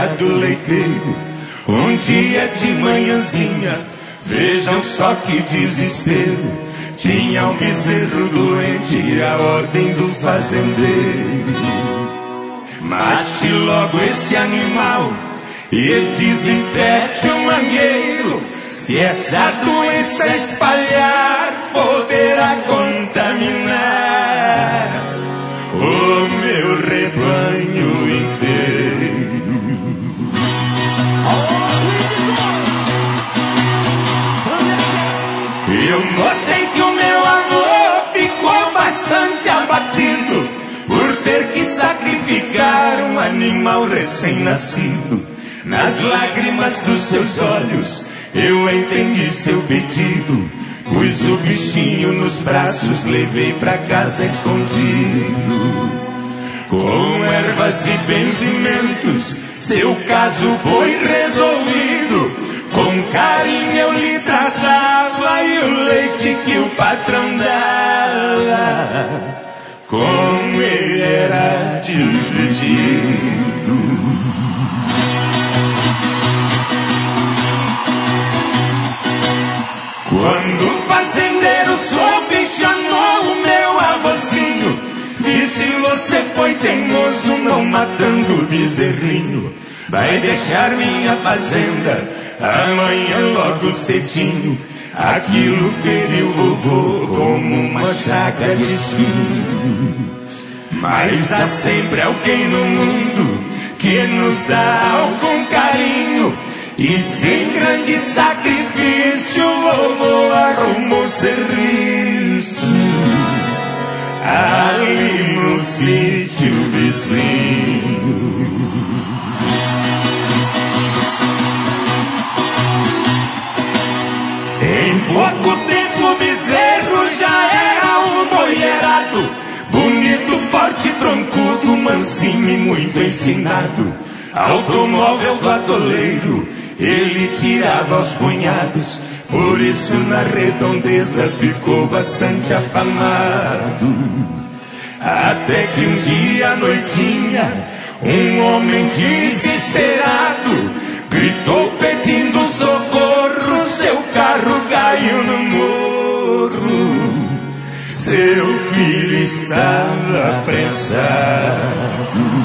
gado leiteiro. Um dia de manhãzinha, vejam só que desespero, tinha um bezerro doente e a ordem do fazendeiro: mate logo esse animal e desinfete o mangueiro. Se essa doença espalhar, poderá contaminar o meu rebanho inteiro. Eu notei que o meu avô ficou bastante abatido por ter que sacrificar um animal recém-nascido. Nas lágrimas dos seus olhos eu entendi seu pedido, pus o bichinho nos braços, levei pra casa escondido. Com ervas e benzimentos seu caso foi resolvido. Com carinho eu lhe tratava e o leite que o patrão dava, com ele era dividido. Quando o fazendeiro soube, chamou o meu avôzinho, disse: você foi teimoso não matando o bezerrinho. Vai deixar minha fazenda amanhã logo cedinho. Aquilo feriu o vovô como uma chaga de espinhos. Mas há sempre alguém no mundo que nos dá algum carinho, e sem grande sacrifício o vovô arrumou serviço ali no sítio vizinho. Em pouco tempo o bezerro já era um boiarado, bonito, forte, troncudo, mansinho e muito ensinado. Automóvel do atoleiro ele tirava aos punhados, por isso na redondeza ficou bastante afamado. Até que um dia à noitinha um homem desesperado gritou pedindo socorro, seu carro caiu no morro, seu filho estava apressado.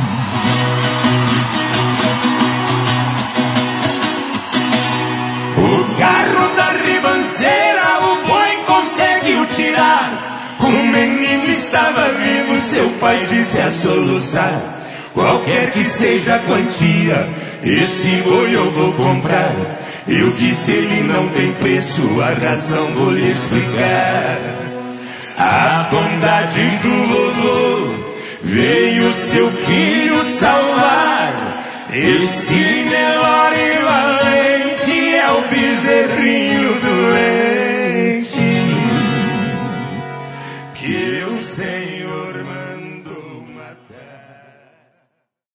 O carro da ribanceira o boi conseguiu tirar. O menino estava vivo, seu pai disse a soluçar: qualquer que seja a quantia, esse boi eu vou comprar. Eu disse: ele não tem preço, a razão vou lhe explicar. A bondade do vovô veio seu filho salvar. Esse Nelore valente é o bezerrinho doente.